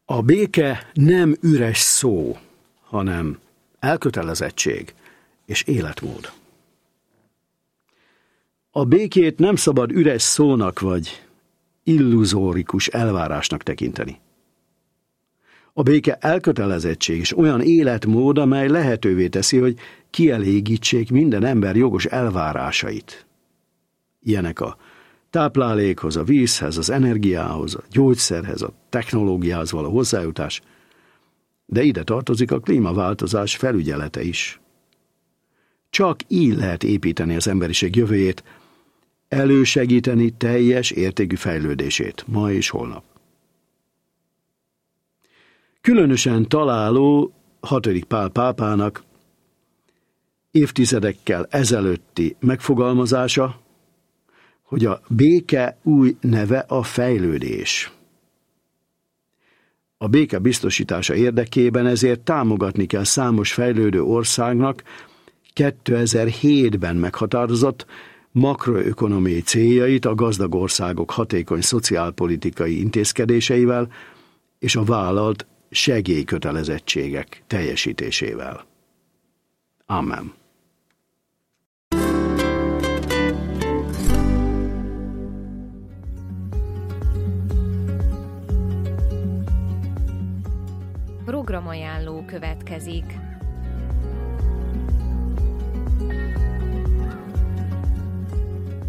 A béke nem üres szó, hanem elkötelezettség és életmód. A békét nem szabad üres szónak vagy illuzórikus elvárásnak tekinteni. A béke elkötelezettség és olyan életmód, amely lehetővé teszi, hogy kielégítsék minden ember jogos elvárásait. Ilyenek a táplálékhoz, a vízhez, az energiához, a gyógyszerhez, a technológiához való hozzájutás, de ide tartozik a klímaváltozás felügyelete is. Csak így lehet építeni az emberiség jövőjét, elősegíteni teljes értékű fejlődését, ma és holnap. Különösen találó 6. Pál pápának évtizedekkel ezelőtti megfogalmazása, hogy a béke új neve a fejlődés. A béke biztosítása érdekében ezért támogatni kell számos fejlődő országnak 2007-ben meghatározott makroökonomiai céljait a gazdag országok hatékony szociálpolitikai intézkedéseivel és a vállalt segélykötelezettségek teljesítésével. Amen. Programajánló következik.